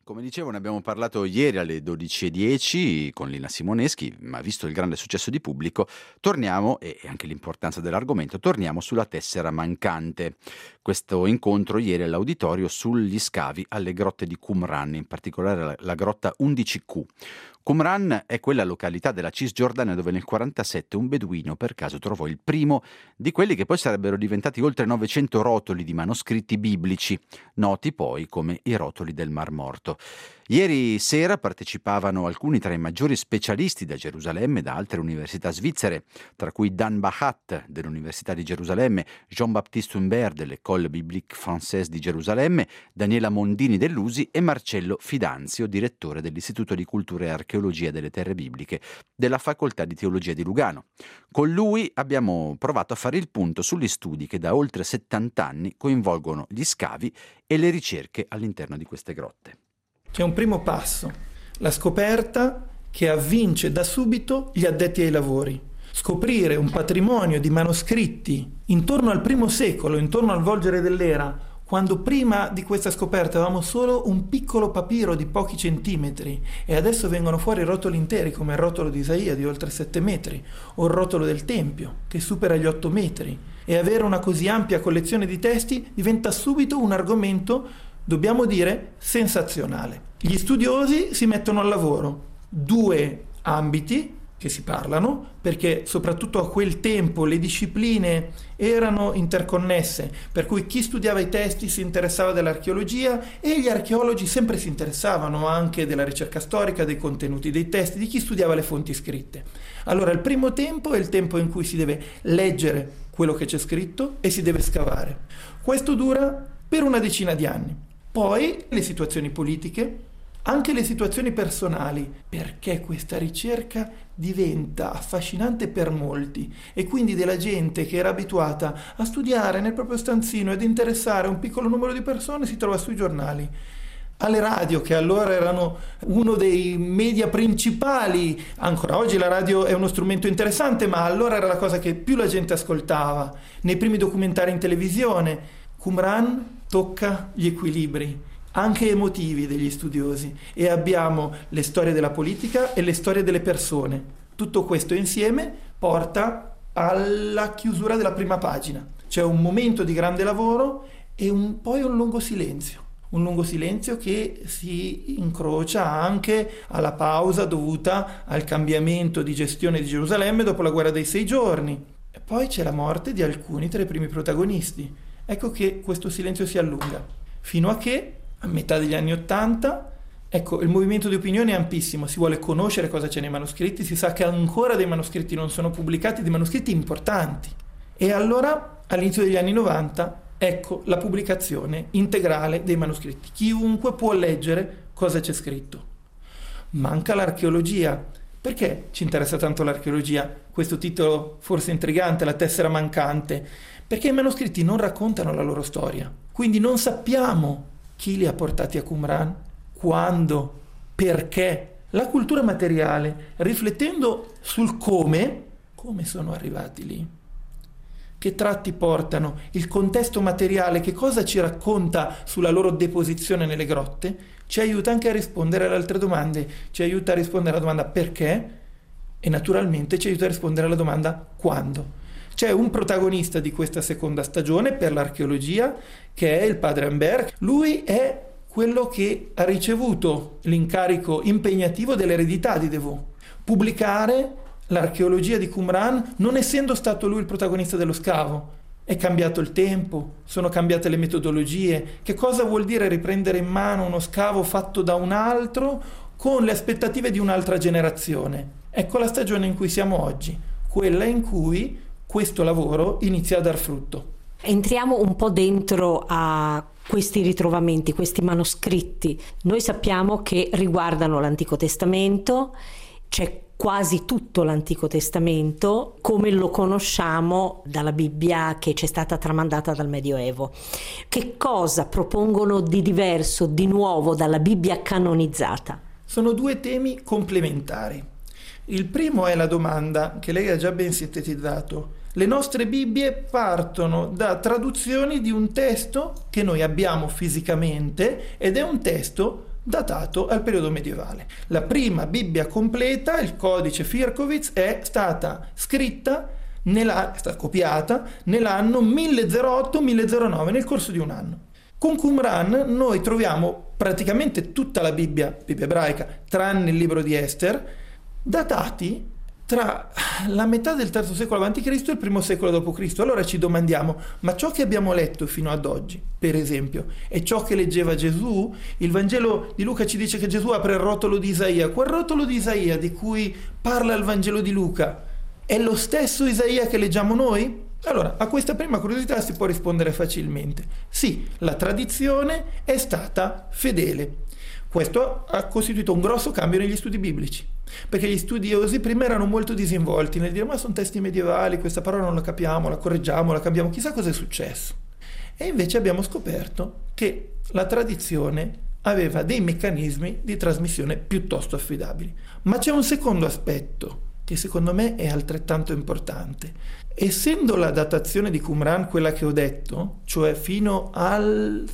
Come dicevo, ne abbiamo parlato ieri alle 12:10 con Lina Simoneschi, ma visto il grande successo di pubblico, torniamo, e anche l'importanza dell'argomento, torniamo sulla tessera mancante. Questo incontro ieri all'auditorio sugli scavi alle grotte di Qumran, in particolare la grotta 11Q. Qumran è quella località della Cisgiordania dove nel 1947 un beduino per caso trovò il primo di quelli che poi sarebbero diventati oltre 900 rotoli di manoscritti biblici, noti poi come i rotoli del Mar Morto. Ieri sera partecipavano alcuni tra i maggiori specialisti da Gerusalemme e da altre università svizzere, tra cui Dan Bahat dell'Università di Gerusalemme, Jean-Baptiste Humbert dell'École Biblique Française di Gerusalemme, Daniela Mondini dell'USI e Marcello Fidanzio, direttore dell'Istituto di Cultura e Archeologia delle Terre Bibliche della Facoltà di Teologia di Lugano. Con lui abbiamo provato a fare il punto sugli studi che da oltre 70 anni coinvolgono gli scavi e le ricerche all'interno di queste grotte. C'è un primo passo, la scoperta che avvince da subito gli addetti ai lavori. Scoprire un patrimonio di manoscritti intorno al primo secolo, intorno al volgere dell'era, quando prima di questa scoperta avevamo solo un piccolo papiro di pochi centimetri e adesso vengono fuori rotoli interi come il rotolo di Isaia di oltre 7 metri o il rotolo del Tempio che supera gli 8 metri, e avere una così ampia collezione di testi diventa subito un argomento, dobbiamo dire, sensazionale. Gli studiosi si mettono al lavoro. 2 ambiti che si parlano, perché soprattutto a quel tempo le discipline erano interconnesse, per cui chi studiava i testi si interessava dell'archeologia e gli archeologi sempre si interessavano anche della ricerca storica, dei contenuti dei testi, di chi studiava le fonti scritte. Allora il primo tempo è il tempo in cui si deve leggere quello che c'è scritto e si deve scavare. Questo dura per una decina di anni. Poi le situazioni politiche, anche le situazioni personali, perché questa ricerca diventa affascinante per molti e quindi della gente che era abituata a studiare nel proprio stanzino ed interessare un piccolo numero di persone si trova sui giornali, alle radio che allora erano uno dei media principali. Ancora oggi la radio è uno strumento interessante, ma allora era la cosa che più la gente ascoltava, nei primi documentari in televisione. Qumran tocca gli equilibri anche emotivi degli studiosi e abbiamo le storie della politica e le storie delle persone. Tutto questo insieme porta alla chiusura della prima pagina. C'è un momento di grande lavoro e poi un lungo silenzio che si incrocia anche alla pausa dovuta al cambiamento di gestione di Gerusalemme dopo la guerra dei 6 giorni. E poi c'è la morte di alcuni tra i primi protagonisti. Ecco che questo silenzio si allunga, fino a che, a metà degli anni '80, il movimento di opinione è ampissimo, si vuole conoscere cosa c'è nei manoscritti, si sa che ancora dei manoscritti non sono pubblicati, dei manoscritti importanti. E allora, all'inizio degli anni '90, ecco la pubblicazione integrale dei manoscritti. Chiunque può leggere cosa c'è scritto. Manca l'archeologia. Perché ci interessa tanto l'archeologia? Questo titolo forse intrigante, la tessera mancante. Perché i manoscritti non raccontano la loro storia. Quindi non sappiamo chi li ha portati a Qumran, quando, perché. La cultura materiale, riflettendo sul come sono arrivati lì, che tratti portano, il contesto materiale, che cosa ci racconta sulla loro deposizione nelle grotte, ci aiuta anche a rispondere ad altre domande, ci aiuta a rispondere alla domanda perché e naturalmente ci aiuta a rispondere alla domanda quando. C'è un protagonista di questa seconda stagione per l'archeologia che è il padre Humbert. Lui è quello che ha ricevuto l'incarico impegnativo dell'eredità di Devaux. Pubblicare l'archeologia di Qumran, non essendo stato lui il protagonista dello scavo. È cambiato il tempo, sono cambiate le metodologie. Che cosa vuol dire riprendere in mano uno scavo fatto da un altro con le aspettative di un'altra generazione? Ecco la stagione in cui siamo oggi, quella in cui questo lavoro inizia a dar frutto. Entriamo un po' dentro a questi ritrovamenti, questi manoscritti. Noi sappiamo che riguardano l'Antico Testamento, c'è quasi tutto l'Antico Testamento come lo conosciamo dalla Bibbia che ci è stata tramandata dal Medioevo. Che cosa propongono di diverso, di nuovo dalla Bibbia canonizzata? Sono 2 temi complementari. Il primo è la domanda che lei ha già ben sintetizzato. Le nostre Bibbie partono da traduzioni di un testo che noi abbiamo fisicamente ed è un testo datato al periodo medievale. La prima Bibbia completa, il codice Firkovits, è stata scritta, è stata copiata nell'anno 1008-1009, nel corso di un anno. Con Qumran noi troviamo praticamente tutta la Bibbia ebraica, tranne il libro di Ester, datati tra la metà del III secolo a.C. e il primo secolo d.C. Allora ci domandiamo, ma ciò che abbiamo letto fino ad oggi, per esempio, è ciò che leggeva Gesù? Il Vangelo di Luca ci dice che Gesù apre il rotolo di Isaia. Quel rotolo di Isaia di cui parla il Vangelo di Luca è lo stesso Isaia che leggiamo noi? Allora, a questa prima curiosità si può rispondere facilmente. Sì, la tradizione è stata fedele. Questo ha costituito un grosso cambio negli studi biblici, perché gli studiosi prima erano molto disinvolti nel dire ma sono testi medievali, questa parola non la capiamo, la correggiamo, la cambiamo, chissà cosa è successo. E invece abbiamo scoperto che la tradizione aveva dei meccanismi di trasmissione piuttosto affidabili. Ma c'è un secondo aspetto che secondo me è altrettanto importante. Essendo la datazione di Qumran quella che ho detto, cioè fino al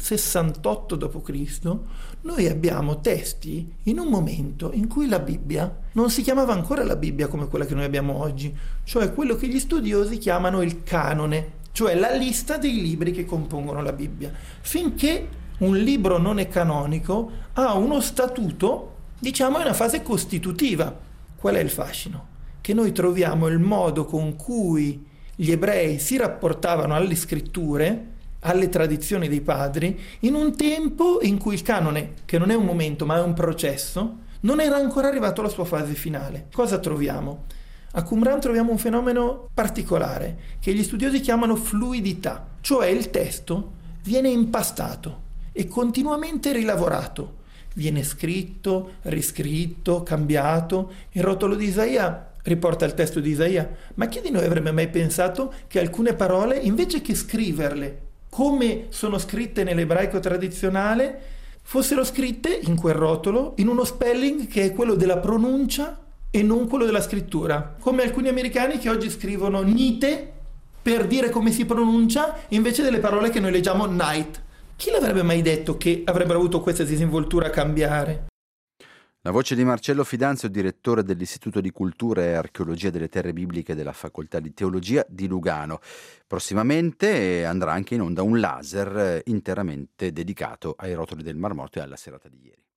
68 d.C., noi abbiamo testi in un momento in cui la Bibbia non si chiamava ancora la Bibbia come quella che noi abbiamo oggi, cioè quello che gli studiosi chiamano il canone, cioè la lista dei libri che compongono la Bibbia. Finché un libro non è canonico, ha uno statuto, diciamo, è una fase costitutiva. Qual è il fascino? Che noi troviamo il modo con cui gli ebrei si rapportavano alle scritture, alle tradizioni dei padri, in un tempo in cui il canone, che non è un momento ma è un processo, non era ancora arrivato alla sua fase finale. Cosa troviamo? A Qumran troviamo un fenomeno particolare che gli studiosi chiamano fluidità, cioè il testo viene impastato e continuamente rilavorato, viene scritto, riscritto, cambiato. Il rotolo di Isaia riporta il testo di Isaia, ma chi di noi avrebbe mai pensato che alcune parole, invece che scriverle come sono scritte nell'ebraico tradizionale, fossero scritte in quel rotolo in uno spelling che è quello della pronuncia e non quello della scrittura, come alcuni americani che oggi scrivono nite per dire come si pronuncia invece delle parole che noi leggiamo night. Chi l'avrebbe mai detto che avrebbero avuto questa disinvoltura a cambiare? La voce di Marcello Fidanzio, direttore dell'Istituto di Cultura e Archeologia delle Terre Bibliche della Facoltà di Teologia di Lugano. Prossimamente andrà anche in onda un laser interamente dedicato ai rotoli del Mar Morto e alla serata di ieri.